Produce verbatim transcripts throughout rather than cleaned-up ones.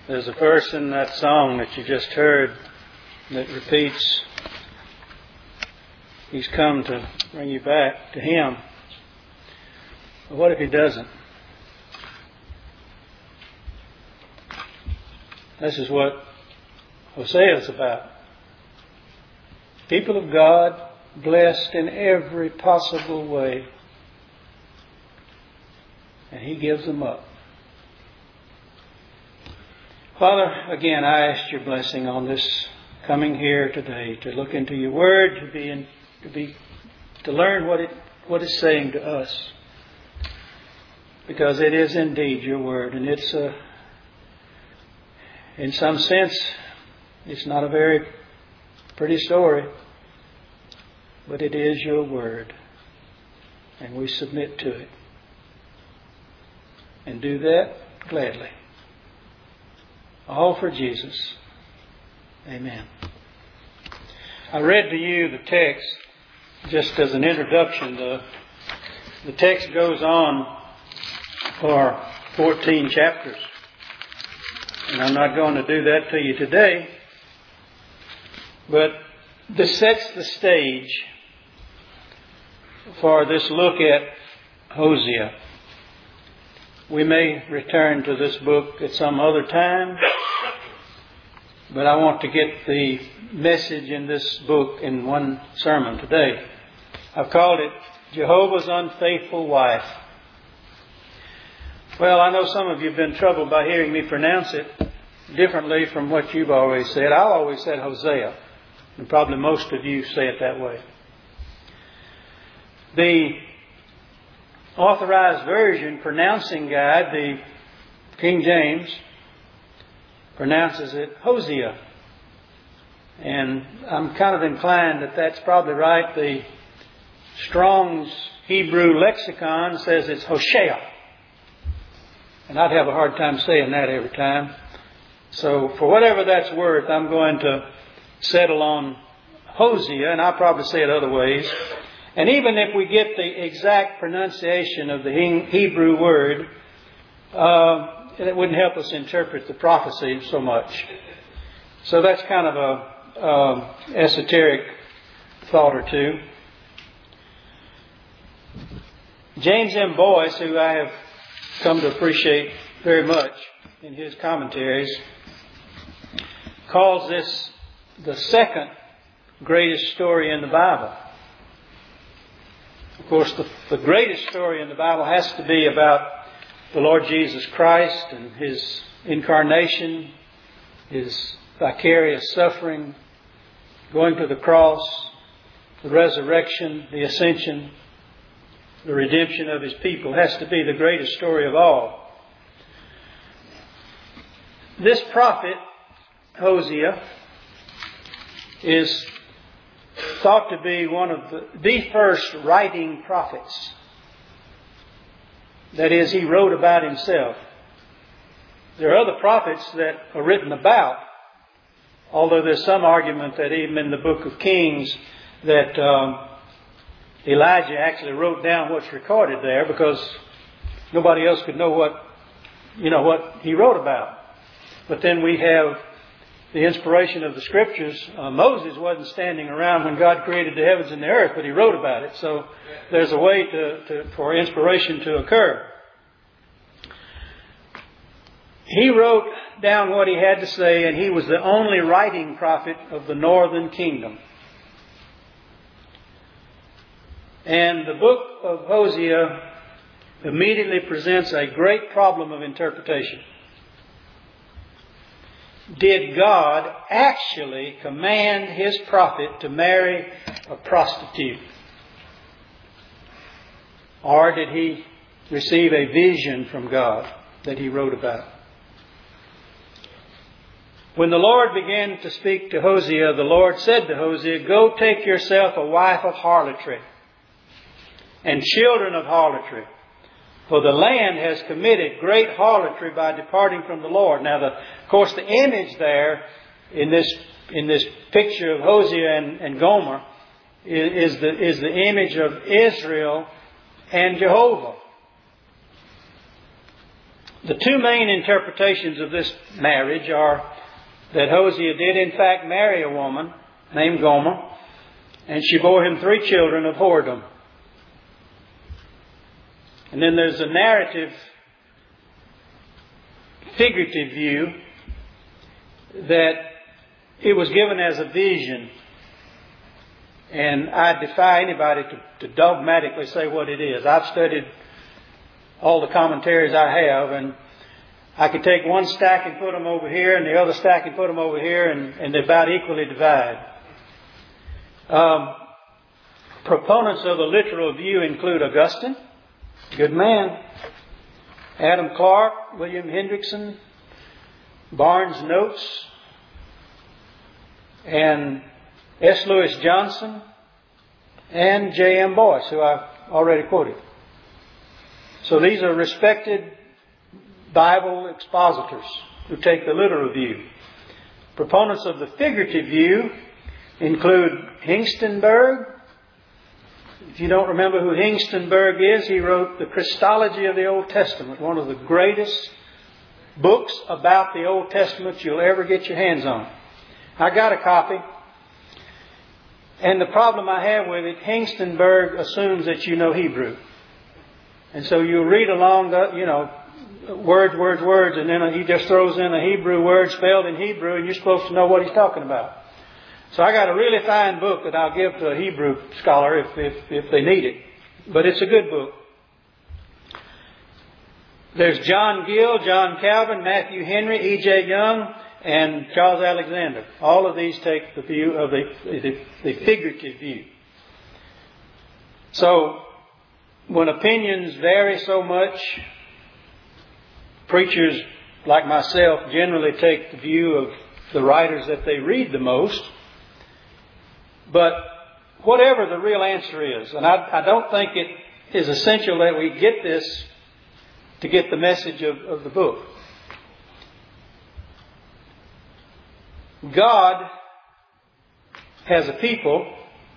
There's a verse in that song that you just heard that repeats, He's come to bring you back to Him. But what if He doesn't? This is what Hosea is about. People of God, blessed in every possible way. And He gives them up. Father, again, I ask Your blessing on this coming here today to look into Your Word, to be in, to be to learn what it what it's saying to us, because it is indeed Your Word, and it's a, in some sense, it's not a very pretty story, but it is Your Word, and we submit to it, and do that gladly. All for Jesus. Amen. I read to you the text just as an introduction. The, the text goes on for fourteen chapters. And I'm not going to do that to you today. But this sets the stage for this look at Hosea. We may return to this book at some other time, but I want to get the message in this book in one sermon today. I've called it Jehovah's Unfaithful Wife. Well, I know some of you have been troubled by hearing me pronounce it differently from what you've always said. I've always said Hosea, and probably most of you say it that way. The Authorized Version pronouncing guide, the King James, pronounces it Hosea. And I'm kind of inclined that that's probably right. The Strong's Hebrew lexicon says it's Hoshea. And I'd have a hard time saying that every time. So for whatever that's worth, I'm going to settle on Hosea, and I'll probably say it other ways. And even if we get the exact pronunciation of the Hebrew word, uh, it wouldn't help us interpret the prophecy so much. So that's kind of a uh, esoteric thought or two. James M. Boyce, who I have come to appreciate very much in his commentaries, calls this the second greatest story in the Bible. Of course, the, the greatest story in the Bible has to be about the Lord Jesus Christ and His incarnation, His vicarious suffering, going to the cross, the resurrection, the ascension, the redemption of His people. It has to be the greatest story of all. This prophet, Hosea, is thought to be one of the, the first writing prophets. That is, he wrote about himself. There are other prophets that are written about, although there's some argument that even in the book of Kings that um, Elijah actually wrote down what's recorded there, because nobody else could know what, you know, what he wrote about. But then we have the inspiration of the Scriptures. Uh, Moses wasn't standing around when God created the heavens and the earth, but he wrote about it. So there's a way to, to, for inspiration to occur. He wrote down what he had to say, and he was the only writing prophet of the northern kingdom. And the book of Hosea immediately presents a great problem of interpretation. Did God actually command His prophet to marry a prostitute? Or did he receive a vision from God that he wrote about? When the Lord began to speak to Hosea, the Lord said to Hosea, "Go take yourself a wife of harlotry and children of harlotry. For the land has committed great harlotry by departing from the Lord." Now, the, of course, the image there in this in this picture of Hosea and, and Gomer is, is the is the image of Israel and Jehovah. The two main interpretations of this marriage are that Hosea did in fact marry a woman named Gomer, and she bore him three children of whoredom. And then there's a narrative, figurative view that it was given as a vision. And I defy anybody to, to dogmatically say what it is. I've studied all the commentaries I have, and I could take one stack and put them over here and the other stack and put them over here, and, and they about equally divide. Um, proponents of the literal view include Augustine, good man, Adam Clarke, William Hendrickson, Barnes Notes, and S. Lewis Johnson, and J M Boyce, who I've already quoted. So these are respected Bible expositors who take the literal view. Proponents of the figurative view include Hengstenberg. If you don't remember who Hengstenberg is, he wrote the Christology of the Old Testament, one of the greatest books about the Old Testament you'll ever get your hands on. I got a copy. And the problem I have with it, Hengstenberg assumes that you know Hebrew. And so you read along, the, you know, words, words, words, and then he just throws in a Hebrew word spelled in Hebrew, and you're supposed to know what he's talking about. So I got a really fine book that I'll give to a Hebrew scholar if, if, if they need it. But it's a good book. There's John Gill, John Calvin, Matthew Henry, E J Young, and Charles Alexander. All of these take the view of the, the, the figurative view. So, when opinions vary so much, preachers like myself generally take the view of the writers that they read the most. But whatever the real answer is, and I, I don't think it is essential that we get this to get the message of, of the book. God has a people,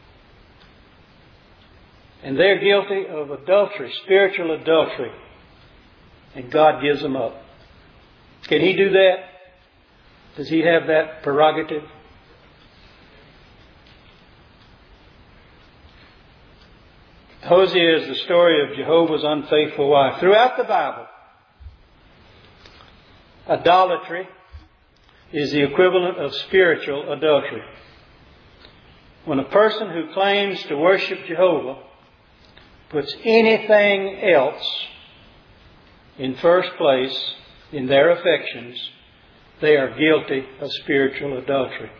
and they're guilty of adultery, spiritual adultery, and God gives them up. Can He do that? Does He have that prerogative? Hosea is the story of Jehovah's unfaithful wife. Throughout the Bible, idolatry is the equivalent of spiritual adultery. When a person who claims to worship Jehovah puts anything else in first place in their affections, they are guilty of spiritual adultery.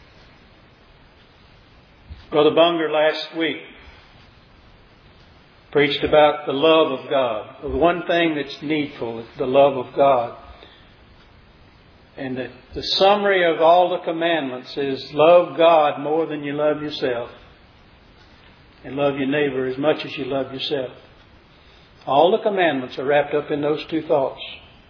Brother Bunger last week preached about the love of God. The one thing that's needful is the love of God. And the, the summary of all the commandments is love God more than you love yourself. And love your neighbor as much as you love yourself. All the commandments are wrapped up in those two thoughts.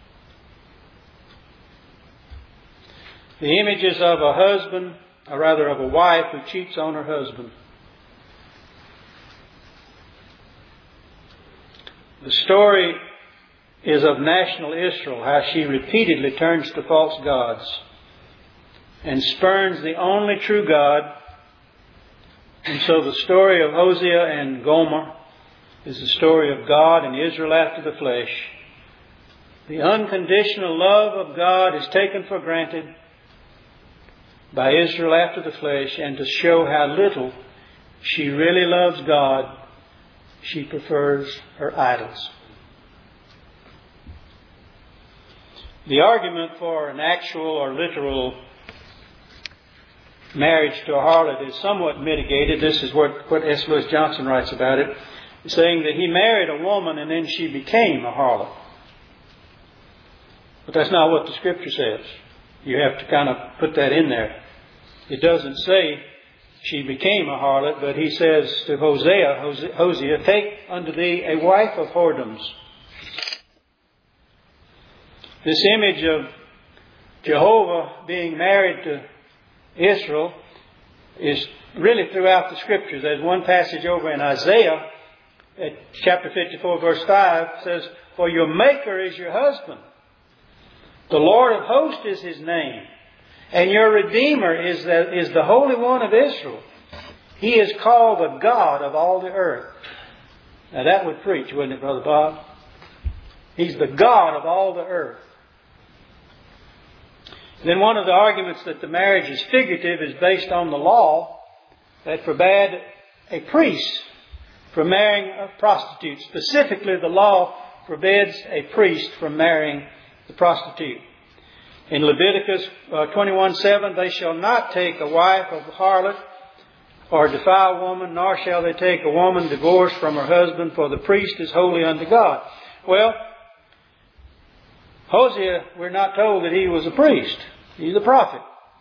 The images of a husband, or rather of a wife who cheats on her husband. The story is of national Israel, how she repeatedly turns to false gods and spurns the only true God. And so the story of Hosea and Gomer is the story of God and Israel after the flesh. The unconditional love of God is taken for granted by Israel after the flesh, and to show how little she really loves God, she prefers her idols. The argument for an actual or literal marriage to a harlot is somewhat mitigated. This is what, what S. Lewis Johnson writes about it, saying that he married a woman and then she became a harlot. But that's not what the Scripture says. You have to kind of put that in there. It doesn't say she became a harlot, but he says to Hosea, Hosea, take unto thee a wife of whoredoms. This image of Jehovah being married to Israel is really throughout the Scriptures. There's one passage over in Isaiah, at chapter fifty-four, verse five, says, for your Maker is your husband. The Lord of hosts is His name. And your Redeemer is the, is the Holy One of Israel. He is called the God of all the earth. Now that would preach, wouldn't it, Brother Bob? He's the God of all the earth. Then one of the arguments that the marriage is figurative is based on the law that forbade a priest from marrying a prostitute. Specifically, the law forbids a priest from marrying the prostitute. In Leviticus uh, twenty-one seven, they shall not take a wife of a harlot or defile woman, nor shall they take a woman divorced from her husband, for the priest is holy unto God. Well, Hosea, we're not told that he was a priest. He's a prophet.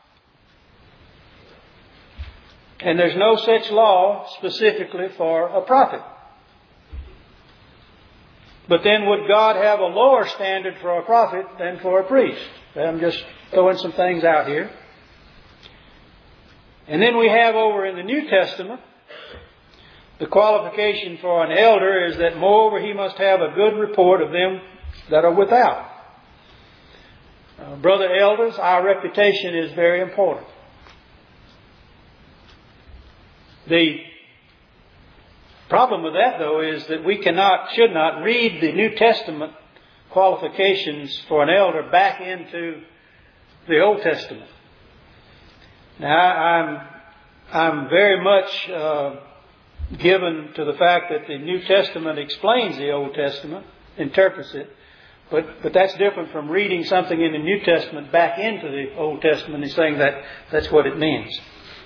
And there's no such law specifically for a prophet. But then would God have a lower standard for a prophet than for a priest? I'm just throwing some things out here. And then we have over in the New Testament, the qualification for an elder is that moreover he must have a good report of them that are without. Uh, brother elders, our reputation is very important. The problem with that, though, is that we cannot, should not read the New Testament qualifications for an elder back into the Old Testament. Now, I'm I'm very much uh, given to the fact that the New Testament explains the Old Testament, interprets it, but but that's different from reading something in the New Testament back into the Old Testament and saying that that's what it means.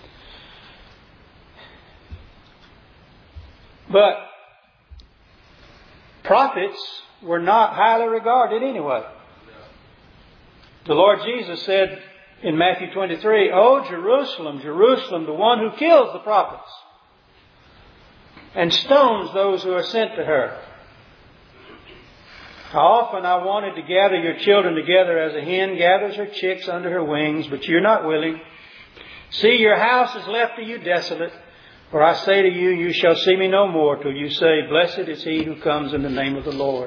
But prophets were not highly regarded anyway. The Lord Jesus said in Matthew twenty-three, "O Jerusalem, Jerusalem, the one who kills the prophets and stones those who are sent to her. How often I wanted to gather your children together as a hen gathers her chicks under her wings, but you're not willing. See, your house is left to you desolate. For I say to you, you shall see me no more till you say, blessed is he who comes in the name of the Lord."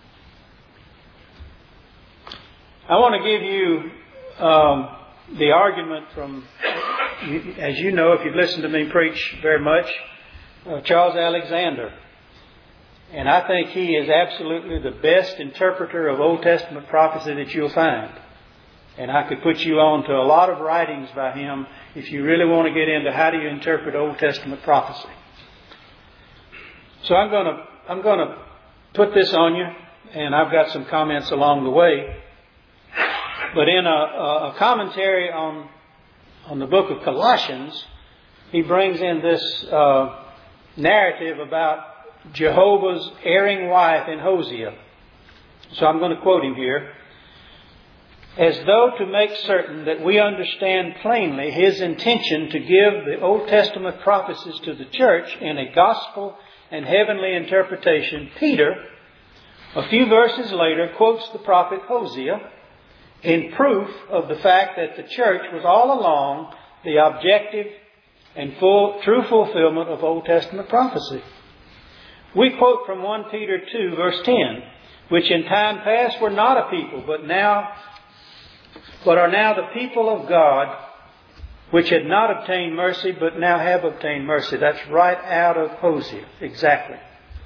I want to give you um, the argument from, as you know, if you've listened to me preach very much, uh, Charles Alexander. And I think he is absolutely the best interpreter of Old Testament prophecy that you'll find. And I could put you on to a lot of writings by him if you really want to get into how do you interpret Old Testament prophecy. So I'm going to I'm going to put this on you, and I've got some comments along the way. But in a, a commentary on on the book of Colossians, he brings in this uh, narrative about Jehovah's erring wife in Hosea. So I'm going to quote him here. "As though to make certain that we understand plainly his intention to give the Old Testament prophecies to the church in a gospel and heavenly interpretation, Peter, a few verses later, quotes the prophet Hosea in proof of the fact that the church was all along the objective and full, true fulfillment of Old Testament prophecy. We quote from First Peter two, verse ten, which in time past were not a people, but now but are now the people of God, which had not obtained mercy, but now have obtained mercy." That's right out of Hosea. Exactly.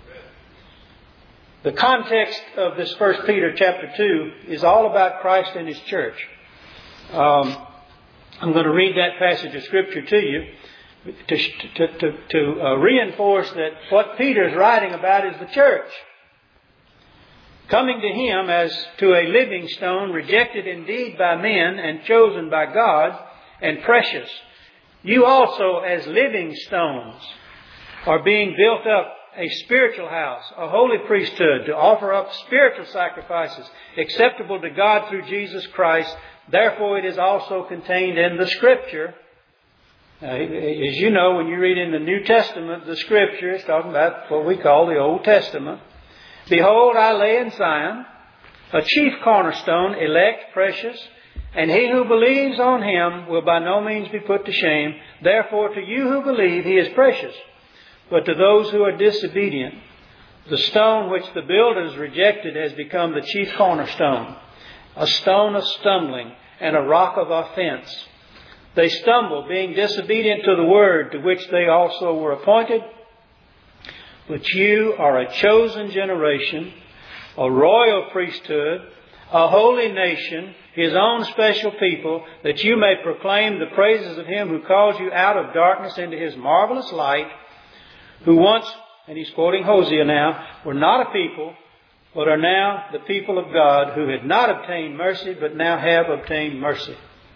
The context of this First Peter chapter two is all about Christ and His church. Um, I'm going to read that passage of Scripture to you to, to, to, to uh, reinforce that what Peter is writing about is the church. "Coming to him as to a living stone, rejected indeed by men and chosen by God and precious. You also as living stones are being built up a spiritual house, a holy priesthood, to offer up spiritual sacrifices acceptable to God through Jesus Christ. Therefore it is also contained in the Scripture." Uh, as you know, when you read in the New Testament, the Scripture is talking about what we call the Old Testament. "Behold, I lay in Zion a chief cornerstone, elect, precious, and he who believes on him will by no means be put to shame. Therefore to you who believe, he is precious. But to those who are disobedient, the stone which the builders rejected has become the chief cornerstone, a stone of stumbling, and a rock of offense. They stumble, being disobedient to the word to which they also were appointed. But you are a chosen generation, a royal priesthood, a holy nation, His own special people, that you may proclaim the praises of Him who called you out of darkness into His marvelous light, who once, and he's quoting Hosea now, were not a people, but are now the people of God, who had not obtained mercy, but now have obtained mercy.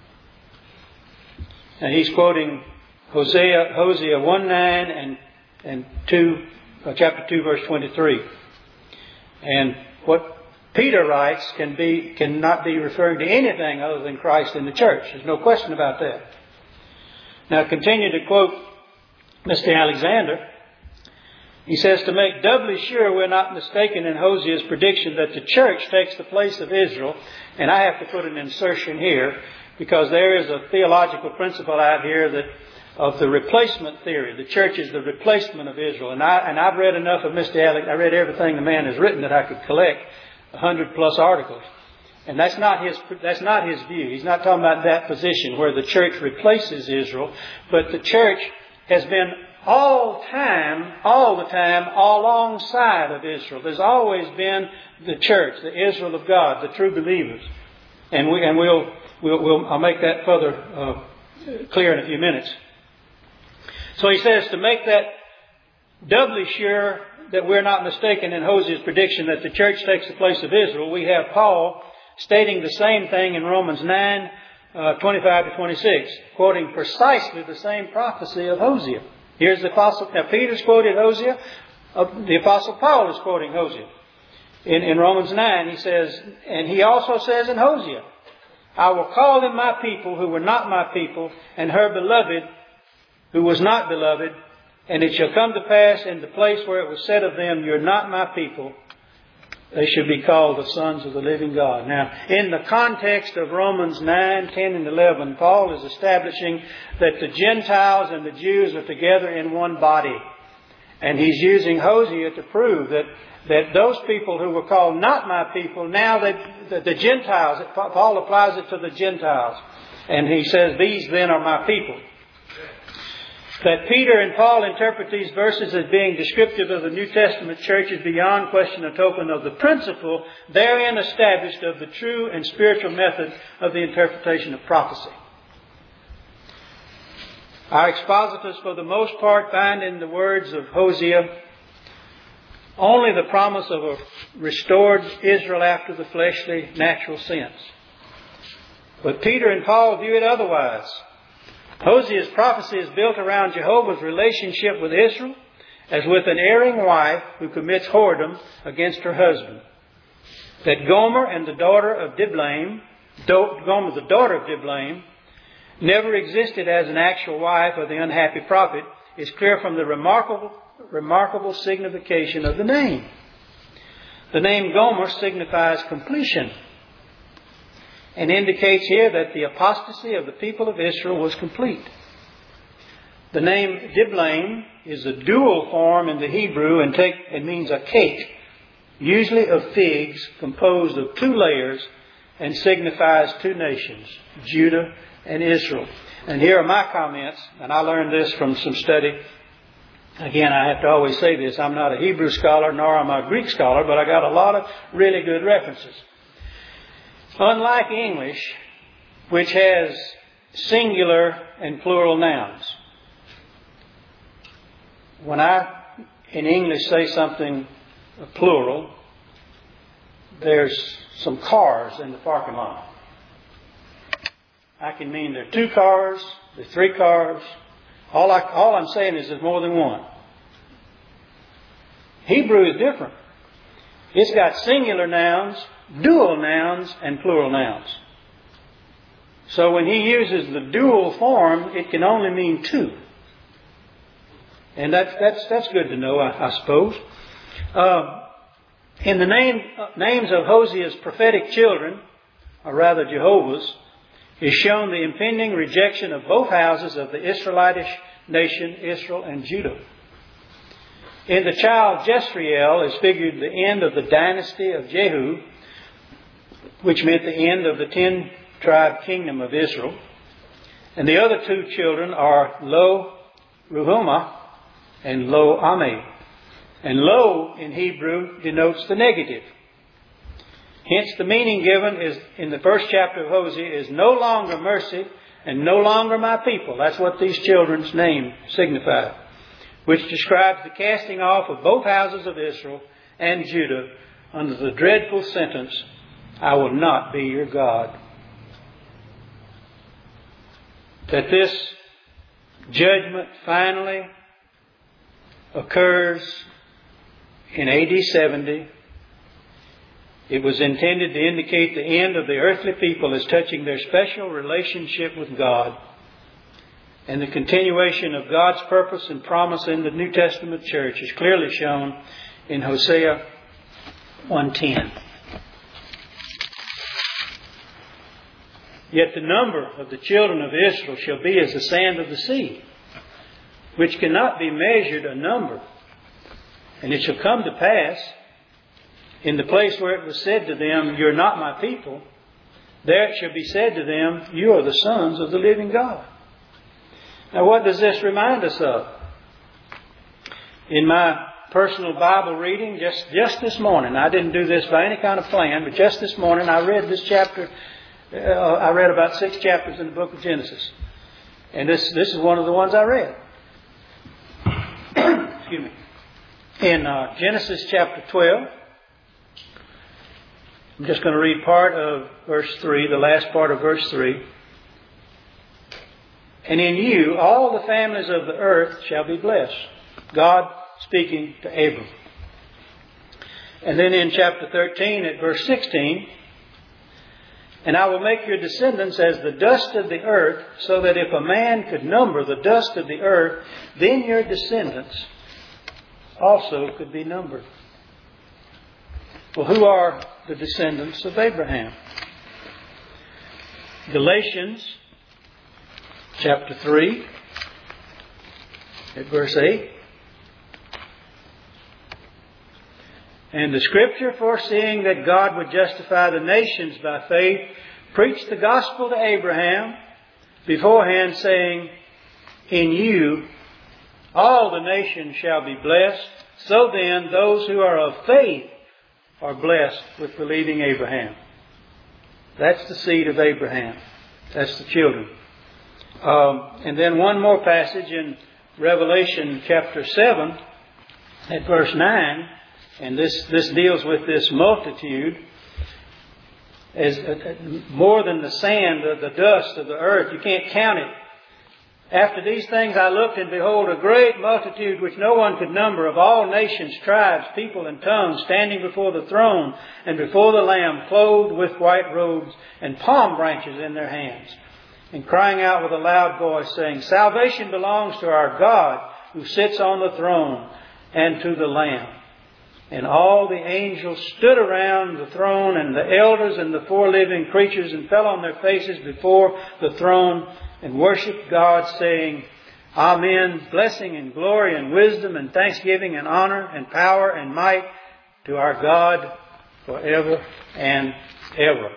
And he's quoting Hosea, Hosea one nine and, and two, uh, chapter two, verse twenty-three. And what Peter writes can be cannot be referring to anything other than Christ in the church. There's no question about that. Now continue to quote Mister Alexander. He says, to make doubly sure we're not mistaken in Hosea's prediction that the church takes the place of Israel, and I have to put an insertion here, because there is a theological principle out here that of the replacement theory. The church is the replacement of Israel. And, I, and I've read enough of Mister Alex. I read everything the man has written that I could collect, a hundred plus articles. And that's not his, that's not his view. He's not talking about that position where the church replaces Israel, but the church has been all time, all the time, alongside of Israel. There's always been the church, the Israel of God, the true believers. And we, and we'll, we'll, we'll I'll make that further uh, clear in a few minutes. So he says, to make that doubly sure that we're not mistaken in Hosea's prediction that the church takes the place of Israel, we have Paul stating the same thing in Romans nine, uh, twenty-five to twenty-six, quoting precisely the same prophecy of Hosea. Here's the Apostle, now Peter's quoted Hosea, uh, the Apostle Paul is quoting Hosea. In, in Romans nine he says, and he also says in Hosea, I will call them my people who were not my people, and her beloved who was not beloved, and it shall come to pass in the place where it was said of them, you're not my people, they should be called the sons of the living God. Now, in the context of Romans nine, ten, and eleven, Paul is establishing that the Gentiles and the Jews are together in one body. And he's using Hosea to prove that, that those people who were called not my people, now that the, the Gentiles, Paul applies it to the Gentiles. And he says, these then are my people. That Peter and Paul interpret these verses as being descriptive of the New Testament church is beyond question a token of the principle therein established of the true and spiritual method of the interpretation of prophecy. Our expositors, for the most part, find in the words of Hosea only the promise of a restored Israel after the fleshly, natural sense. But Peter and Paul view it otherwise. Hosea's prophecy is built around Jehovah's relationship with Israel as with an erring wife who commits whoredom against her husband. That Gomer and the daughter of Diblaim, Gomer the daughter of Diblaim, never existed as an actual wife of the unhappy prophet is clear from the remarkable, remarkable signification of the name. The name Gomer signifies completion, and indicates here that the apostasy of the people of Israel was complete. The name Diblaim is a dual form in the Hebrew and take it means a cake, usually of figs, composed of two layers, and signifies two nations, Judah and Israel. And here are my comments, and I learned this from some study. Again, I have to always say this, I'm not a Hebrew scholar, nor am I a Greek scholar, but I got a lot of really good references. Unlike English, which has singular and plural nouns. When I, in English, say something plural, there's some cars in the parking lot. I can mean there are two cars, there are three cars. All, I, all I'm saying is there's more than one. Hebrew is different. It's got singular nouns, dual nouns, and plural nouns. So when he uses the dual form, it can only mean two. And that's, that's, that's good to know, I, I suppose. Uh, in the name, uh, names of Hosea's prophetic children, or rather Jehovah's, is shown the impending rejection of both houses of the Israelitish nation, Israel and Judah. In the child Jezreel is figured the end of the dynasty of Jehu, which meant the end of the ten-tribe kingdom of Israel. And the other two children are Lo Ruhumah and Lo Ammi. And Lo in Hebrew denotes the negative. Hence the meaning given is in the first chapter of Hosea is no longer mercy and no longer my people. That's what these children's name signify, which describes the casting off of both houses of Israel and Judah under the dreadful sentence, I will not be your God. That this judgment finally occurs in A D seventy. It was intended to indicate the end of the earthly people as touching their special relationship with God and the continuation of God's purpose and promise in the New Testament church is clearly shown in Hosea one ten. Yet the number of the children of Israel shall be as the sand of the sea, which cannot be measured a number. And it shall come to pass, in the place where it was said to them, you're not my people, there it shall be said to them, you are the sons of the living God. Now what does this remind us of? In my personal Bible reading, just, just this morning, I didn't do this by any kind of plan, but just this morning I read this chapter. Uh, I read about six chapters in the book of Genesis. And this, this is one of the ones I read. Excuse me. In uh, Genesis chapter twelve, I'm just going to read part of verse three, the last part of verse three. And in you all the families of the earth shall be blessed. God speaking to Abram. And then in chapter thirteen at verse sixteen, and I will make your descendants as the dust of the earth, so that if a man could number the dust of the earth, then your descendants also could be numbered. Well, who are the descendants of Abraham? Galatians chapter three at verse eight. And the Scripture, foreseeing that God would justify the nations by faith, preached the gospel to Abraham beforehand, saying, in you all the nations shall be blessed. So then, those who are of faith are blessed with believing Abraham. That's the seed of Abraham. That's the children. Um, and then one more passage in Revelation chapter seven at verse nine. And this, this deals with this multitude as uh, more than the sand, the, the dust of the earth. You can't count it. After these things I looked, and behold, a great multitude which no one could number, of all nations, tribes, people, and tongues, standing before the throne and before the Lamb, clothed with white robes and palm branches in their hands, and crying out with a loud voice, saying, salvation belongs to our God who sits on the throne and to the Lamb. And all the angels stood around the throne, and the elders and the four living creatures, and fell on their faces before the throne and worshipped God, saying, Amen, blessing and glory and wisdom and thanksgiving and honor and power and might to our God forever and ever.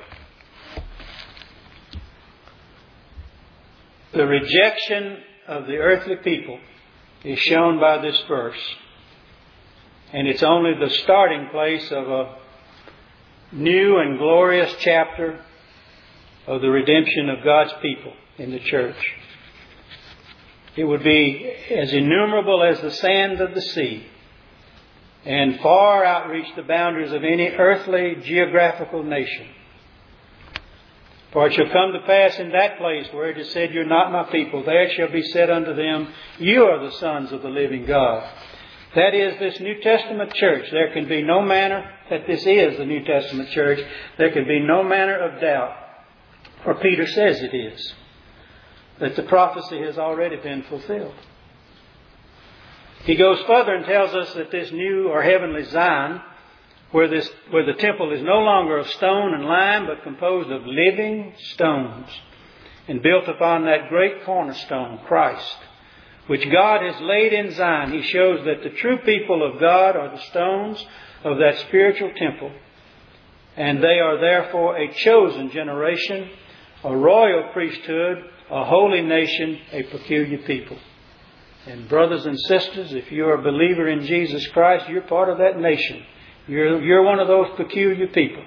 The rejection of the earthly people is shown by this verse. And it's only the starting place of a new and glorious chapter of the redemption of God's people in the church. It would be as innumerable as the sand of the sea, and far outreach the boundaries of any earthly geographical nation. For it shall come to pass in that place where it is said, you're not my people, there shall be said unto them, you are the sons of the living God. That is this New Testament church. There can be no manner that this is the New Testament church. There can be no manner of doubt. For Peter says it is. That the prophecy has already been fulfilled. He goes further and tells us that this new or heavenly Zion, where this where the temple is no longer of stone and lime, but composed of living stones, and built upon that great cornerstone, Christ, which God has laid in Zion. He shows that the true people of God are the stones of that spiritual temple, And they are therefore a chosen generation, a royal priesthood, a holy nation, a peculiar people. And brothers and sisters, if you're a believer in Jesus Christ, you're part of that nation. You're, you're one of those peculiar people.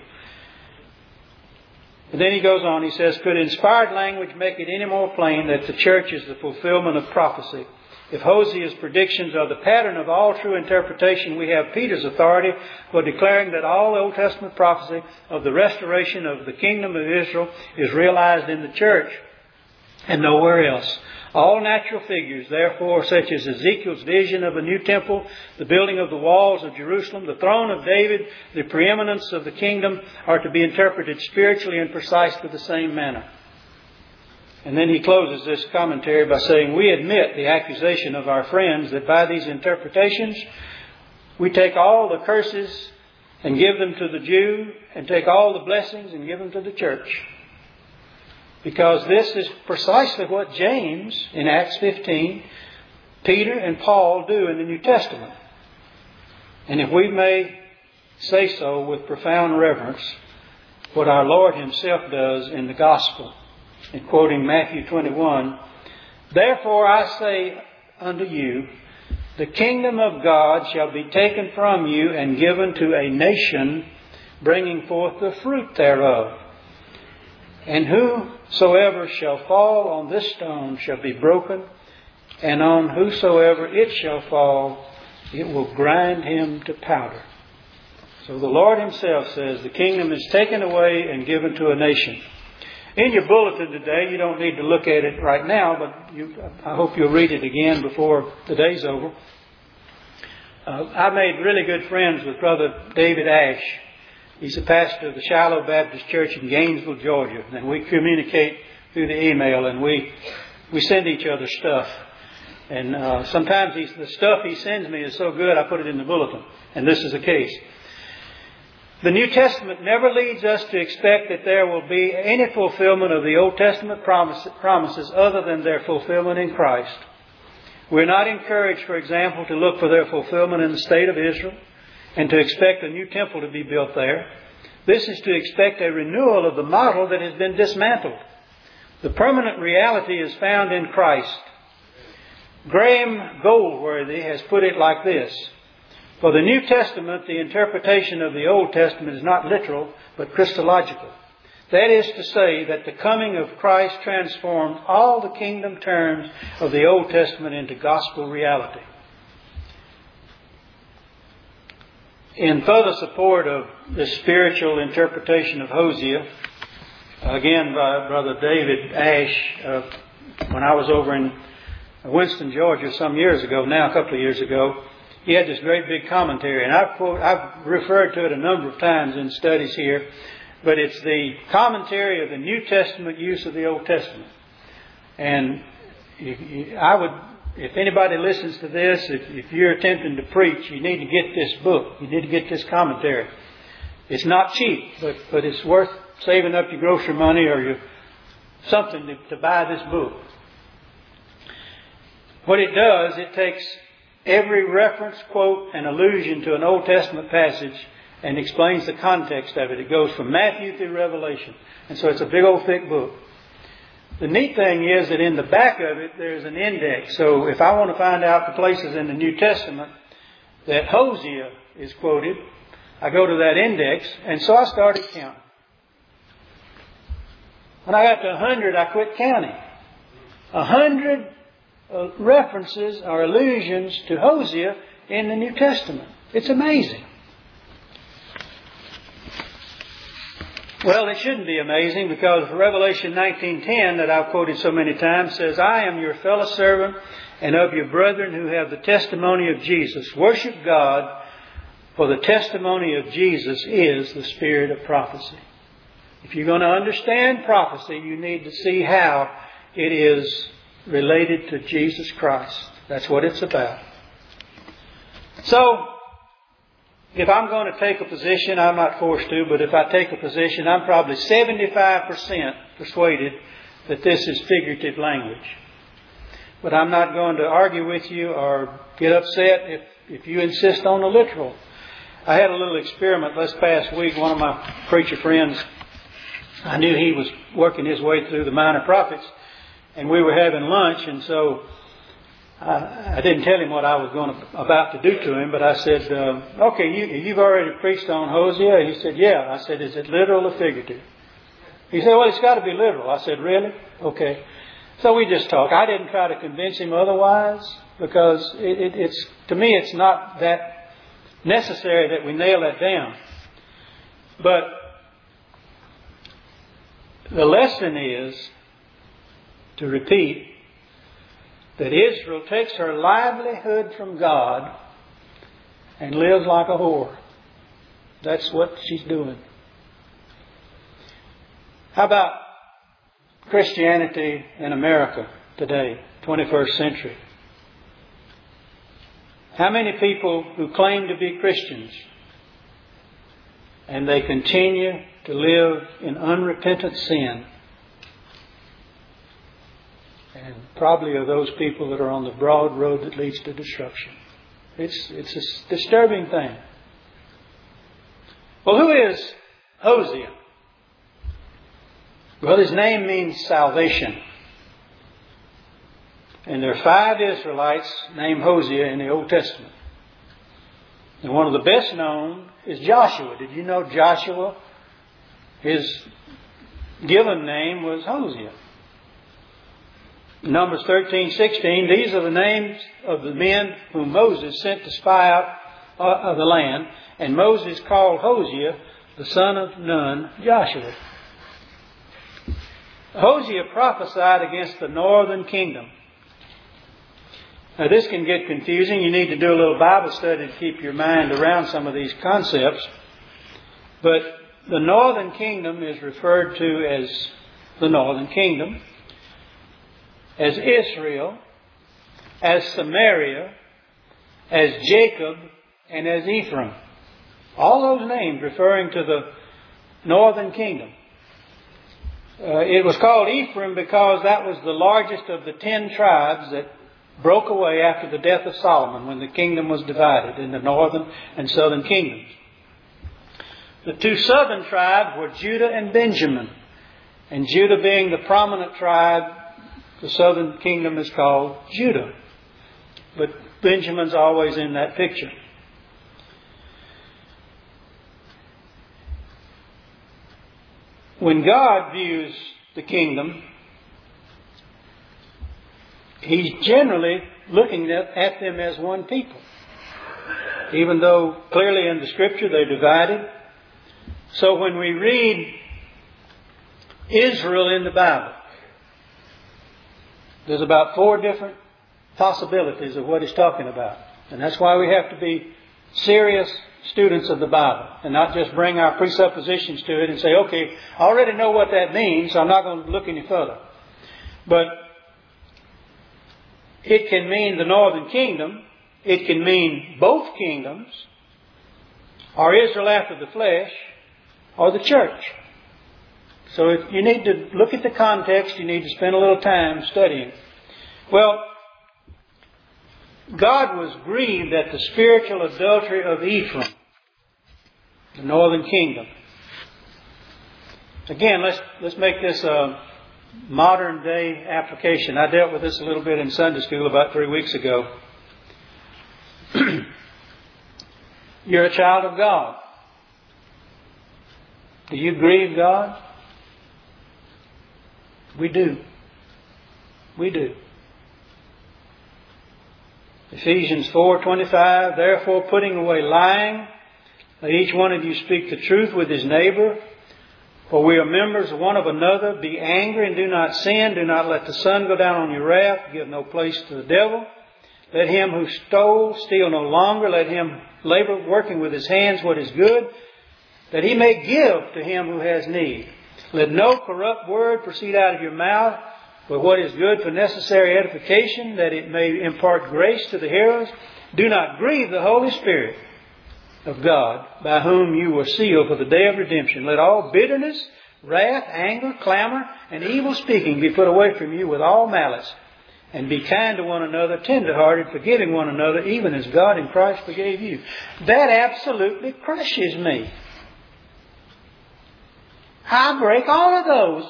And then he goes on, he says, could inspired language make it any more plain that the church is the fulfillment of prophecy? If Hosea's predictions are the pattern of all true interpretation, we have Peter's authority for declaring that all Old Testament prophecy of the restoration of the kingdom of Israel is realized in the church and nowhere else. All natural figures, therefore, such as Ezekiel's vision of a new temple, the building of the walls of Jerusalem, the throne of David, the preeminence of the kingdom, are to be interpreted spiritually and precisely the same manner. And then he closes this commentary by saying, we admit the accusation of our friends that by these interpretations we take all the curses and give them to the Jew, and take all the blessings and give them to the church. Because this is precisely what James in Acts fifteen, Peter and Paul do in the New Testament. And if we may say so with profound reverence, what our Lord Himself does in the Gospel, in quoting Matthew twenty-one, therefore I say unto you, the kingdom of God shall be taken from you and given to a nation, bringing forth the fruit thereof. And whosoever shall fall on this stone shall be broken, and on whosoever it shall fall, it will grind him to powder. So the Lord Himself says the kingdom is taken away and given to a nation. In your bulletin today, you don't need to look at it right now, but you, I hope you'll read it again before the day's over. Uh, I made really good friends with Brother David Ash. He's a pastor of the Shiloh Baptist Church in Gainesville, Georgia. And we communicate through the email, and we we send each other stuff. And uh, sometimes he's, the stuff he sends me is so good I put it in the bulletin. And this is the case. The New Testament never leads us to expect that there will be any fulfillment of the Old Testament promise, promises other than their fulfillment in Christ. We're not encouraged, for example, to look for their fulfillment in the state of Israel and to expect a new temple to be built there. This is to expect a renewal of the model that has been dismantled. The permanent reality is found in Christ. Graham Goldworthy has put it like this. For the New Testament, the interpretation of the Old Testament is not literal, but Christological. That is to say that the coming of Christ transformed all the kingdom terms of the Old Testament into gospel reality. In further support of this spiritual interpretation of Hosea, again by Brother David Ash, uh, when I was over in Winston, Georgia some years ago, now a couple of years ago, he had this great big commentary, and I've, quote, I've referred to it a number of times in studies here, but it's the commentary of the New Testament use of the Old Testament. And I would, if anybody listens to this, if, if you're attempting to preach, you need to get this book. You need to get this commentary. It's not cheap, but, but it's worth saving up your grocery money or your something to, to buy this book. What it does, it takes every reference, quote, and allusion to an Old Testament passage and explains the context of it. It goes from Matthew through Revelation. And so it's a big old thick book. The neat thing is that in the back of it, there's an index. So if I want to find out the places in the New Testament that Hosea is quoted, I go to that index. And so I started counting. When I got to one hundred, I quit counting. one hundred uh, references or allusions to Hosea in the New Testament. It's amazing. Well, it shouldn't be amazing because Revelation nineteen ten that I've quoted so many times says, I am your fellow servant and of your brethren who have the testimony of Jesus. Worship God, for the testimony of Jesus is the spirit of prophecy. If you're going to understand prophecy, you need to see how it is related to Jesus Christ. That's what it's about. So, if I'm going to take a position, I'm not forced to, but if I take a position, I'm probably seventy-five percent persuaded that this is figurative language. But I'm not going to argue with you or get upset if, if you insist on the literal. I had a little experiment this past week. One of my preacher friends, I knew he was working his way through the Minor Prophets, and we were having lunch, and so I, I didn't tell him what I was going to, about to do to him, but I said, uh, okay, you, you've already preached on Hosea? He said, yeah. I said, is it literal or figurative? He said, well, it's got to be literal. I said, really? Okay. So we just talked. I didn't try to convince him otherwise, because it, it, it's, to me, it's not that necessary that we nail that down. But the lesson is, to repeat, that Israel takes her livelihood from God and lives like a whore. That's what she's doing. How about Christianity in America today, twenty-first century? How many people who claim to be Christians and they continue to live in unrepentant sin? And probably are those people that are on the broad road that leads to destruction. It's, it's a disturbing thing. Well, who is Hosea? Well, his name means salvation. And there are five Israelites named Hosea in the Old Testament. And one of the best known is Joshua. Did you know Joshua, his given name was Hosea? Numbers thirteen, sixteen, these are the names of the men whom Moses sent to spy out uh, of the land. And Moses called Hosea, the son of Nun, Joshua. Hosea prophesied against the northern kingdom. Now this can get confusing. You need to do a little Bible study to keep your mind around some of these concepts. But the northern kingdom is referred to as the northern kingdom, as Israel, as Samaria, as Jacob, and as Ephraim. All those names referring to the northern kingdom. Uh, it was called Ephraim because that was the largest of the ten tribes that broke away after the death of Solomon, when the kingdom was divided in the northern and southern kingdoms. The two southern tribes were Judah and Benjamin. And Judah being the prominent tribe, the southern kingdom is called Judah. But Benjamin's always in that picture. When God views the kingdom, He's generally looking at them as one people. Even though clearly in the Scripture they're divided. So when we read Israel in the Bible, there's about four different possibilities of what He's talking about. And that's why we have to be serious students of the Bible and not just bring our presuppositions to it and say, okay, I already know what that means, so I'm not going to look any further. But it can mean the northern kingdom. It can mean both kingdoms, or Israel after the flesh, or the church. So if you need to look at the context, you need to spend a little time studying. Well, God was grieved at the spiritual adultery of Ephraim, the northern kingdom. Again, let's let's make this a modern day application. I dealt with this a little bit in Sunday school about three weeks ago. You're a child of God. Do you grieve God? We do. We do. Ephesians four twenty-five, therefore putting away lying, let each one of you speak the truth with his neighbor, for we are members one of another. Be angry and do not sin. Do not let the sun go down on your wrath. Give no place to the devil. Let him who stole steal no longer. Let him labor working with his hands what is good, that he may give to him who has need. Let no corrupt word proceed out of your mouth, but what is good for necessary edification, that it may impart grace to the hearers. Do not grieve the Holy Spirit of God, by whom you were sealed for the day of redemption. Let all bitterness, wrath, anger, clamor, and evil speaking be put away from you with all malice. And be kind to one another, tender-hearted, forgiving one another, even as God in Christ forgave you. That absolutely crushes me. I break all of those.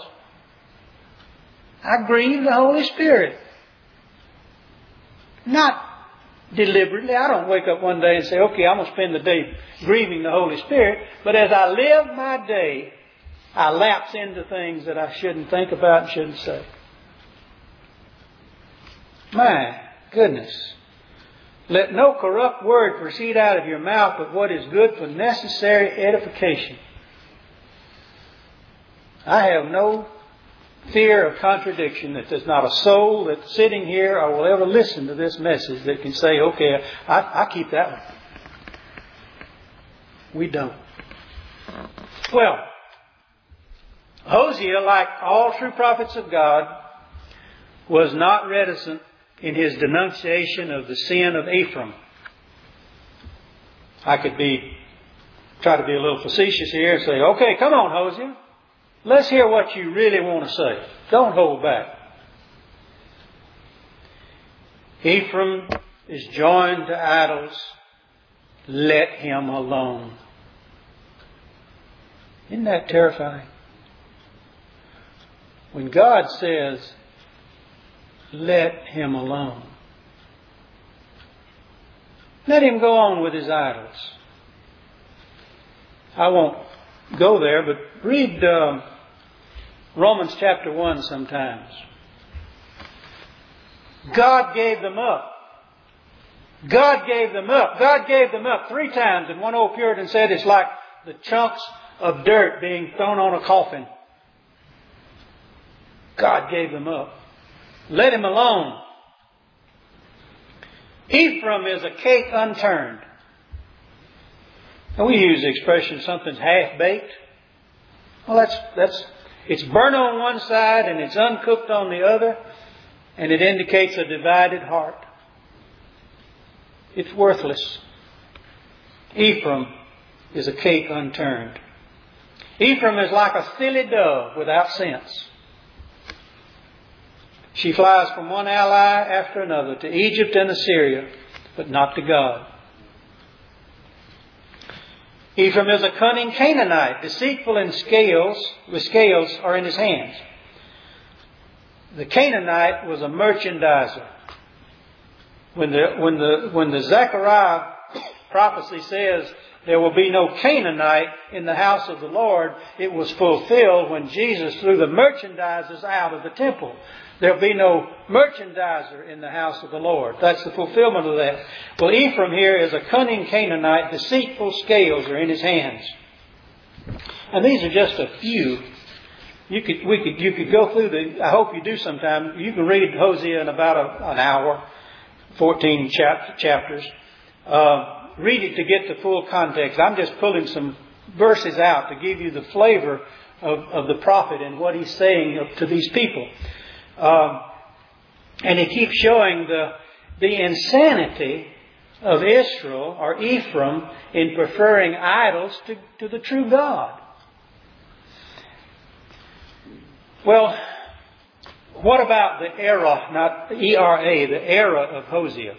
I grieve the Holy Spirit. Not deliberately. I don't wake up one day and say, okay, I'm going to spend the day grieving the Holy Spirit. But as I live my day, I lapse into things that I shouldn't think about and shouldn't say. My goodness. Let no corrupt word proceed out of your mouth, but what is good for necessary edification. I have no fear of contradiction that there's not a soul that's sitting here or will ever listen to this message that can say, okay, I, I keep that one. We don't. Well, Hosea, like all true prophets of God, was not reticent in his denunciation of the sin of Ephraim. I could be, try to be a little facetious here and say, okay, come on, Hosea. Let's hear what you really want to say. Don't hold back. Ephraim is joined to idols. Let him alone. Isn't that terrifying? When God says, let him alone. Let him go on with his idols. I won't go there, but read um, Romans chapter one sometimes. God gave them up. God gave them up. God gave them up three times. And one old Puritan said it's like the chunks of dirt being thrown on a coffin. God gave them up. Let him alone. Ephraim is a cake unturned. And we use the expression something's half-baked. Well, that's, that's, it's burnt on one side and it's uncooked on the other. And it indicates a divided heart. It's worthless. Ephraim is a cake unturned. Ephraim is like a silly dove without sense. She flies from one ally after another to Egypt and Assyria, but not to God. Ephraim is a cunning Canaanite, deceitful in scales, with scales are in his hands. The Canaanite was a merchandiser. When the, when the, when the Zechariah prophecy says there will be no Canaanite in the house of the Lord, it was fulfilled when Jesus threw the merchandisers out of the temple. There'll be no merchandiser in the house of the Lord. That's the fulfillment of that. Well, Ephraim here is a cunning Canaanite. Deceitful scales are in his hands. And these are just a few. You could, we could, you could go through the, I hope you do sometime. You can read Hosea in about a, an hour, fourteen chap, chapters. Uh, read it to get the full context. I'm just pulling some verses out to give you the flavor of, of the prophet and what he's saying to these people. Um, and he keeps showing the the insanity of Israel or Ephraim in preferring idols to, to the true God. Well, what about the era, not E R A, the era of Hosea?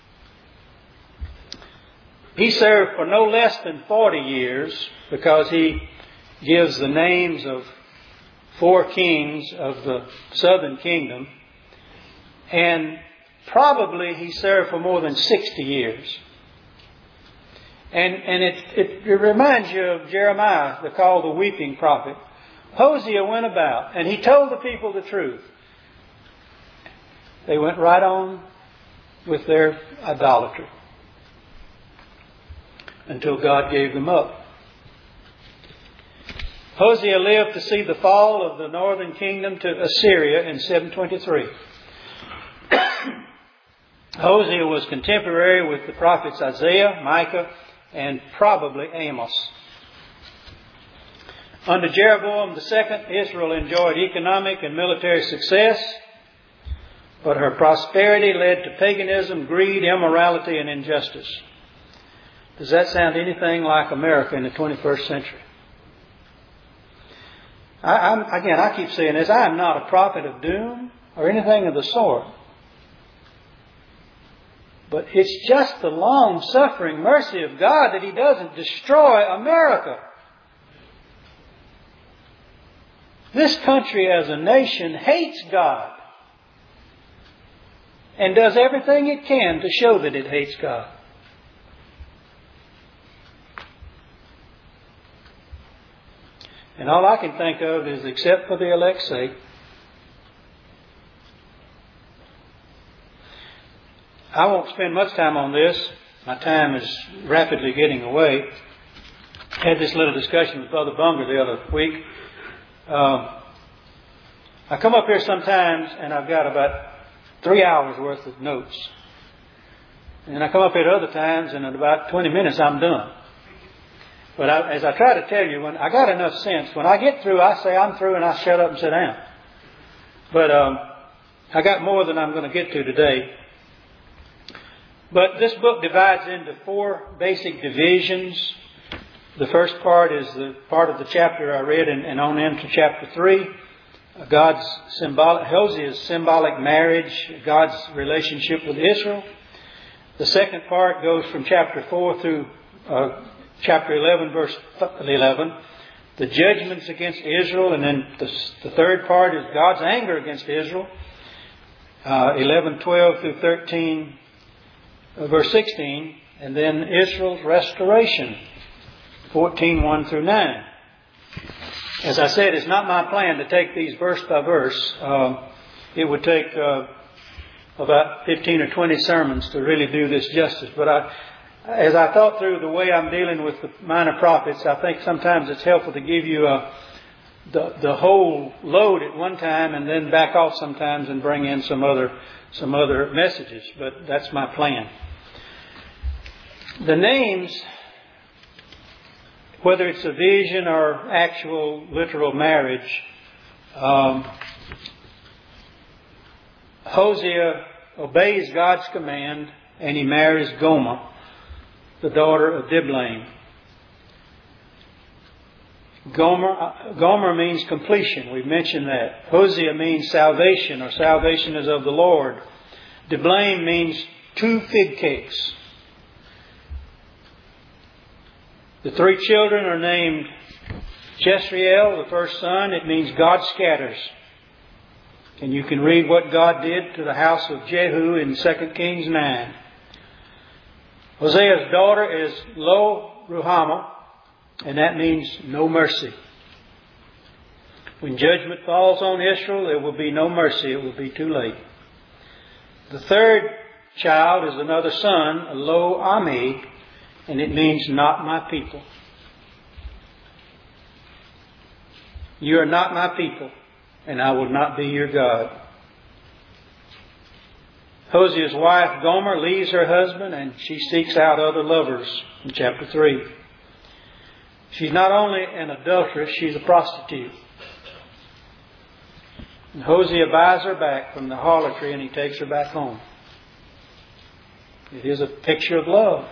He served for no less than forty years because he gives the names of four kings of the southern kingdom, and probably he served for more than sixty years. And and it, it, it reminds you of Jeremiah, the called the weeping prophet. Hosea went about and he told the people the truth. They went right on with their idolatry until God gave them up. Hosea lived to see the fall of the northern kingdom to Assyria in seven twenty-three. Hosea was contemporary with the prophets Isaiah, Micah, and probably Amos. Under Jeroboam the Second, Israel enjoyed economic and military success, but her prosperity led to paganism, greed, immorality, and injustice. Does that sound anything like America in the twenty-first century? I, I'm, again, I keep saying this. I am not a prophet of doom or anything of the sort. But it's just the long-suffering mercy of God that He doesn't destroy America. This country as a nation hates God and does everything it can to show that it hates God. And all I can think of is, except for the elect's sake, I won't spend much time on this. My time is rapidly getting away. I had this little discussion with Brother Bunger the other week. Um, I come up here sometimes and I've got about three hours worth of notes. And I come up here at other times and in about twenty minutes I'm done. But I, as I try to tell you, when I got enough sense, when I get through, I say I'm through and I shut up and sit down. But um, I got more than I'm going to get to today. But this book divides into four basic divisions. The first part is the part of the chapter I read and, and on into chapter three. God's symbolic, Hosea's symbolic marriage, God's relationship with Israel. The second part goes from chapter four through uh, chapter eleven, verse eleven. The judgments against Israel. And then the, the third part is God's anger against Israel. Uh, eleven, twelve through thirteen. Verse sixteen, and then Israel's restoration, fourteen, one through nine. As I said, it's not my plan to take these verse by verse. Um, it would take uh, about fifteen or twenty sermons to really do this justice. But I, as I thought through the way I'm dealing with the minor prophets, I think sometimes it's helpful to give you a, the the whole load at one time and then back off sometimes and bring in some other some other messages. But that's my plan. The names, whether it's a vision or actual literal marriage, um, Hosea obeys God's command and he marries Gomer, the daughter of Diblaim. Gomer, Gomer means completion. We've mentioned that. Hosea means salvation, or salvation is of the Lord. Diblaim means two fig cakes. The three children are named Jezreel, the first son. It means God scatters. And you can read what God did to the house of Jehu in Second Kings nine. Hosea's daughter is Lo Ruhamah, and that means no mercy. When judgment falls on Israel, there will be no mercy. It will be too late. The third child is another son, Lo Ami, and it means not my people. You are not my people, and I will not be your God. Hosea's wife Gomer leaves her husband and she seeks out other lovers in chapter three. She's not only an adulteress, she's a prostitute. And Hosea buys her back from the harlotry and he takes her back home. It is a picture of love.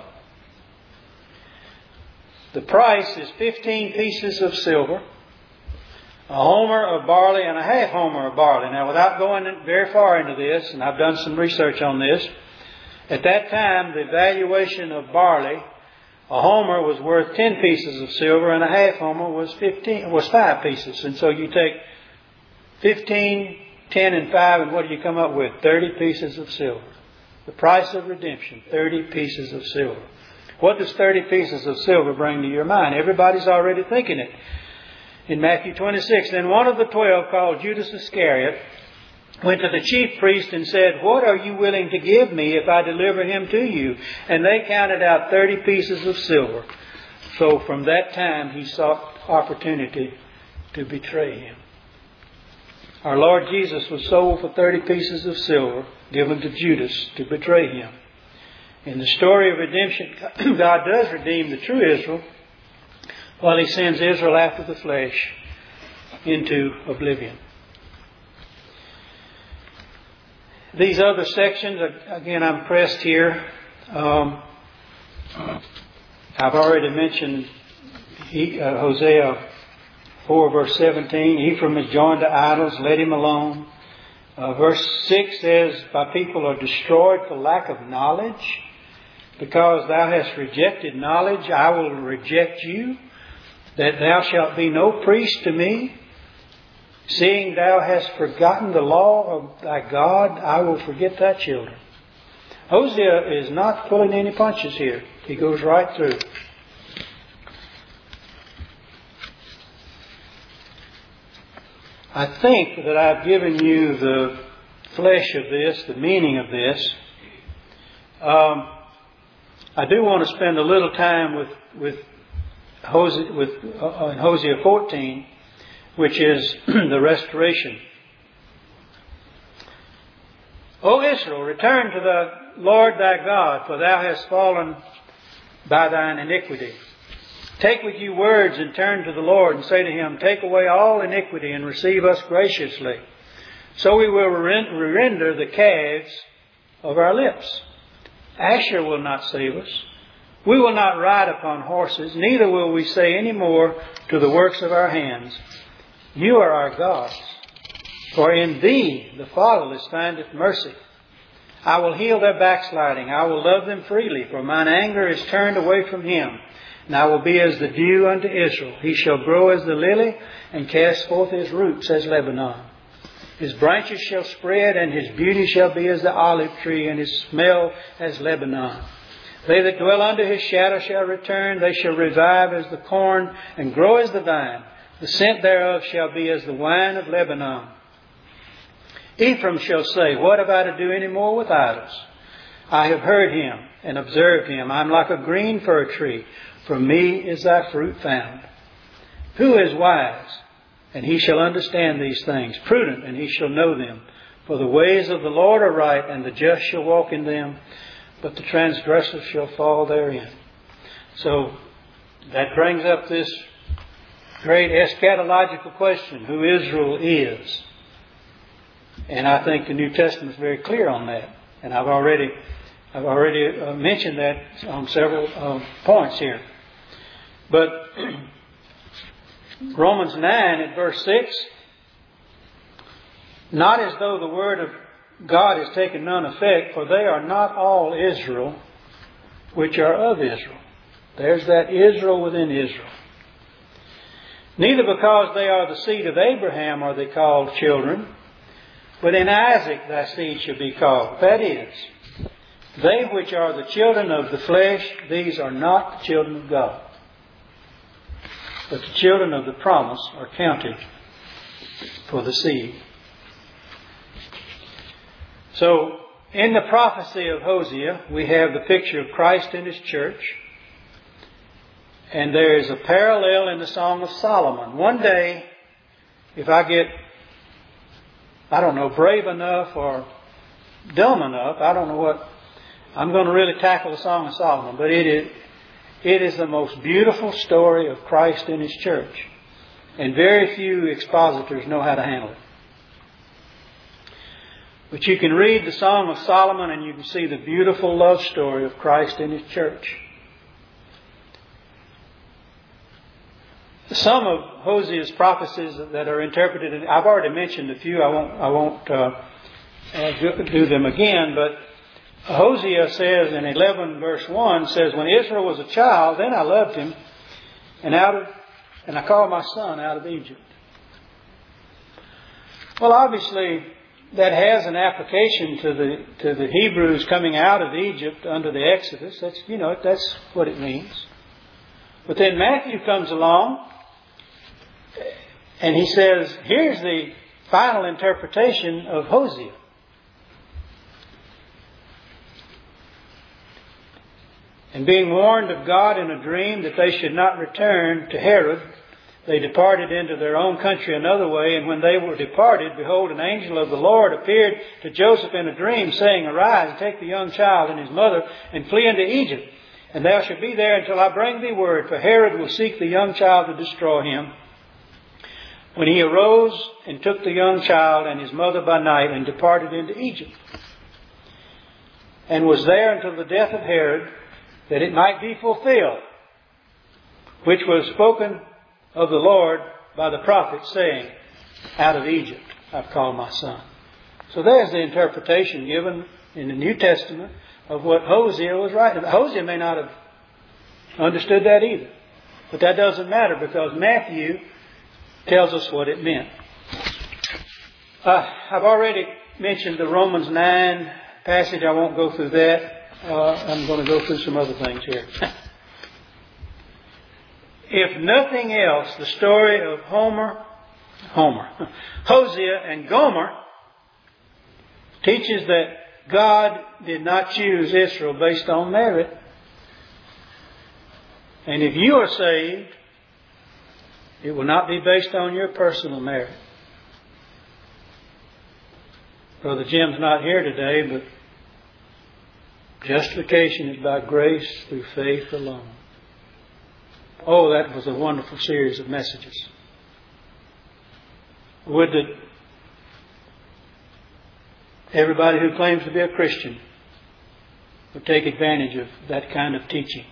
The price is fifteen pieces of silver, a homer of barley and a half homer of barley. Now, without going very far into this, and I've done some research on this, at that time the valuation of barley, a homer was worth ten pieces of silver and a half homer was fifteen was five pieces. And so you take fifteen, ten, and five, and what do you come up with? Thirty pieces of silver. The price of redemption, thirty pieces of silver. What does thirty pieces of silver bring to your mind? Everybody's already thinking it. In Matthew twenty-six, then one of the twelve, called Judas Iscariot, went to the chief priest and said, "What are you willing to give me if I deliver him to you?" And they counted out thirty pieces of silver. So from that time he sought opportunity to betray him. Our Lord Jesus was sold for thirty pieces of silver, given to Judas to betray him. In the story of redemption, God does redeem the true Israel, while He sends Israel after the flesh into oblivion. These other sections, again, I'm pressed here. Um, I've already mentioned he, uh, Hosea four, verse seventeen. Ephraim is joined to idols, let him alone. Uh, verse six says, "My people are destroyed for lack of knowledge. Because thou hast rejected knowledge, I will reject you, that thou shalt be no priest to me. Seeing thou hast forgotten the law of thy God, I will forget thy children." Hosea is not pulling any punches here. He goes right through. I think that I've given you the flesh of this, the meaning of this. Um, I do want to spend a little time with with Hosea, with uh, Hosea fourteen, which is the restoration. "O Israel, return to the Lord thy God, for thou hast fallen by thine iniquity. Take with you words and turn to the Lord and say to him, Take away all iniquity and receive us graciously. So we will render the calves of our lips. Asher will not save us. We will not ride upon horses, neither will we say any more to the works of our hands, You are our gods. For in thee the fatherless findeth mercy. I will heal their backsliding. I will love them freely, for mine anger is turned away from him. And I will be as the dew unto Israel. He shall grow as the lily, and cast forth his roots as Lebanon. His branches shall spread, and his beauty shall be as the olive tree, and his smell as Lebanon. They that dwell under his shadow shall return. They shall revive as the corn, and grow as the vine. The scent thereof shall be as the wine of Lebanon. Ephraim shall say, What have I to do any more with idols? I have heard him and observed him. I am like a green fir tree. From me is thy fruit found. Who is wise? And he shall understand these things. Prudent, and he shall know them. For the ways of the Lord are right, and the just shall walk in them, but the transgressors shall fall therein. So that brings up this great eschatological question, who Israel is. And I think the New Testament is very clear on that. And I've already I've already uh, mentioned that on several uh, points here. But Romans nine at verse six, not as though the word of God has taken none effect, for they are not all Israel which are of Israel. There's that Israel within Israel. Neither because they are the seed of Abraham are they called children, but in Isaac thy seed shall be called. That is, they which are the children of the flesh, these are not the children of God. But the children of the promise are counted for the seed. So, in the prophecy of Hosea, we have the picture of Christ and His church. And there is a parallel in the Song of Solomon. One day, if I get, I don't know, brave enough or dumb enough, I don't know what, I'm going to really tackle the Song of Solomon. But it is, it is the most beautiful story of Christ and His church. And very few expositors know how to handle it. But you can read the Song of Solomon and you can see the beautiful love story of Christ and His church. Some of Hosea's prophecies that are interpreted, and I've already mentioned a few, I won't, I won't uh, do them again, but Hosea says in eleven verse one, says, When Israel was a child, then I loved him, and out of, and I called my son out of Egypt. Well, obviously, that has an application to the to the Hebrews coming out of Egypt under the Exodus. That's, you know, that's what it means. But then Matthew comes along and he says, here's the final interpretation of Hosea. And being warned of God in a dream that they should not return to Herod, they departed into their own country another way. And when they were departed, behold, an angel of the Lord appeared to Joseph in a dream, saying, Arise, and take the young child and his mother, and flee into Egypt. And thou shalt be there until I bring thee word, for Herod will seek the young child to destroy him. When he arose and took the young child and his mother by night, and departed into Egypt, and was there until the death of Herod, that it might be fulfilled, which was spoken of the Lord by the prophet, saying, Out of Egypt I've called my son. So there's the interpretation given in the New Testament of what Hosea was writing about. Hosea may not have understood that either. But that doesn't matter because Matthew tells us what it meant. Uh, I've already mentioned the Romans nine passage. I won't go through that. Uh, I'm going to go through some other things here. If nothing else, the story of Homer, Homer, Hosea and Gomer teaches that God did not choose Israel based on merit. And if you are saved, it will not be based on your personal merit. Brother Jim's not here today, but justification is by grace through faith alone. Oh, that was a wonderful series of messages. Would that everybody who claims to be a Christian would take advantage of that kind of teaching.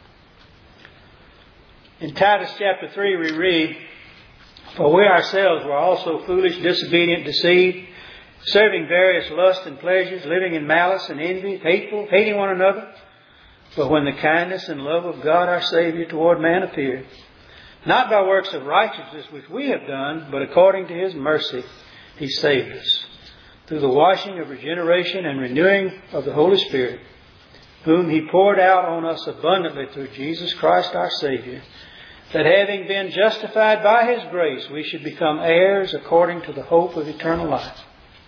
In Titus chapter three we read, "For we ourselves were also foolish, disobedient, deceived, serving various lusts and pleasures, living in malice and envy, hateful, hating one another. But when the kindness and love of God our Savior toward man appeared, not by works of righteousness which we have done, but according to His mercy, He saved us, through the washing of regeneration and renewing of the Holy Spirit, whom He poured out on us abundantly through Jesus Christ our Savior, that having been justified by His grace, we should become heirs according to the hope of eternal life."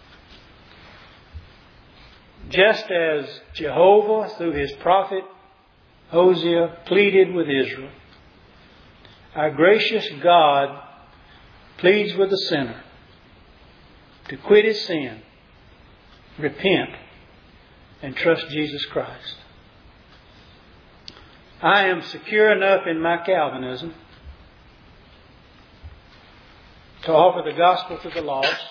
Just as Jehovah, through His prophet Hosea, pleaded with Israel, our gracious God pleads with the sinner to quit his sin, repent, and trust Jesus Christ. I am secure enough in my Calvinism to offer the gospel to the lost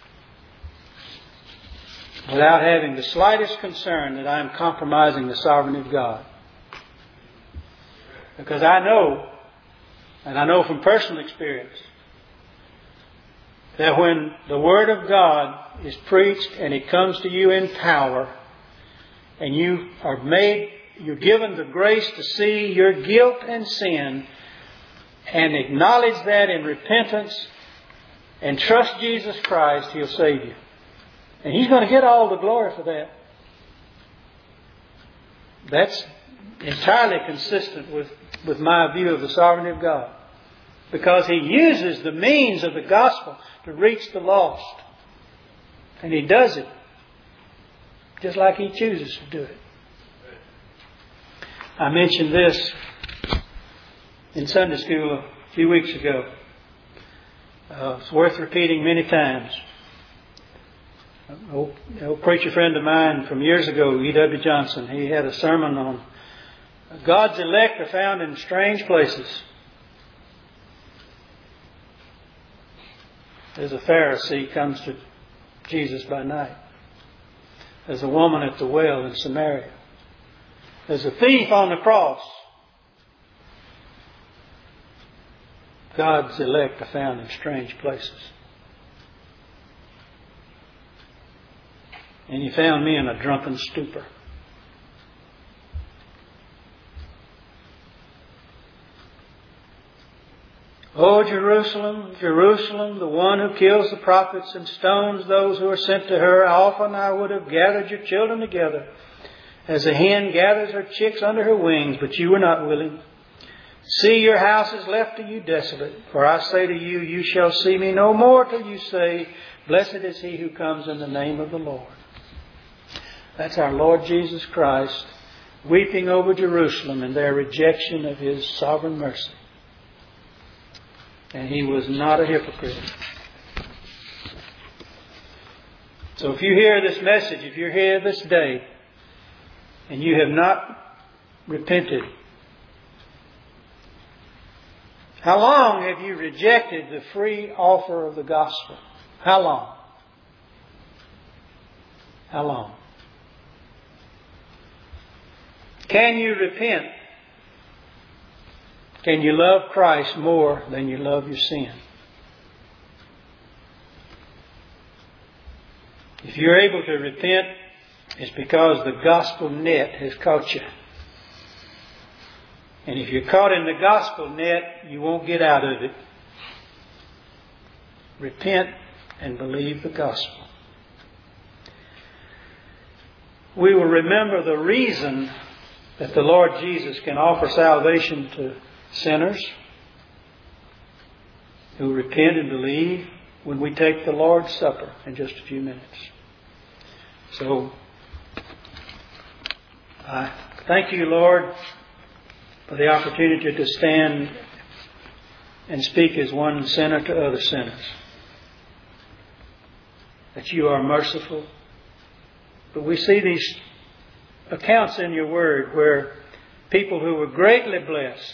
without having the slightest concern that I am compromising the sovereignty of God. Because I know, and I know from personal experience, that when the Word of God is preached and it comes to you in power, and you are made, you're given the grace to see your guilt and sin and acknowledge that in repentance and trust Jesus Christ, He'll save you. And He's going to get all the glory for that. That's entirely consistent with, with my view of the sovereignty of God. Because He uses the means of the gospel to reach the lost. And He does it just like He chooses to do it. I mentioned this in Sunday school a few weeks ago. Uh, it's worth repeating many times. An old, an old preacher friend of mine from years ago, E W Johnson, he had a sermon on God's elect are found in strange places. As a Pharisee comes to Jesus by night. As a woman at the well in Samaria. As a thief on the cross. God's elect are found in strange places. And He found me in a drunken stupor. O Jerusalem, Jerusalem, the one who kills the prophets and stones those who are sent to her, often I would have gathered your children together, as a hen gathers her chicks under her wings, but you were not willing. See, your house is left to you desolate. For I say to you, you shall see me no more till you say, blessed is he who comes in the name of the Lord. That's our Lord Jesus Christ weeping over Jerusalem in their rejection of His sovereign mercy. And He was not a hypocrite. So if you hear this message, if you're here this day, and you have not repented, how long have you rejected the free offer of the gospel? How long? How long? Can you repent? Can you love Christ more than you love your sin? If you're able to repent, it's because the gospel net has caught you. And if you're caught in the gospel net, you won't get out of it. Repent and believe the gospel. We will remember the reason that the Lord Jesus can offer salvation to sinners who repent and believe when we take the Lord's Supper in just a few minutes. So, I thank you, Lord, for the opportunity to stand and speak as one sinner to other sinners. That you are merciful. But we see these accounts in your word where people who were greatly blessed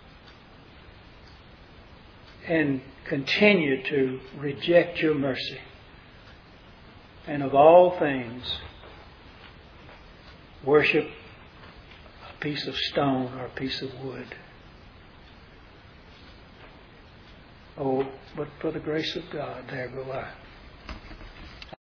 and continue to reject your mercy. And of all things, worship a piece of stone or a piece of wood. Oh, but for the grace of God, there go I.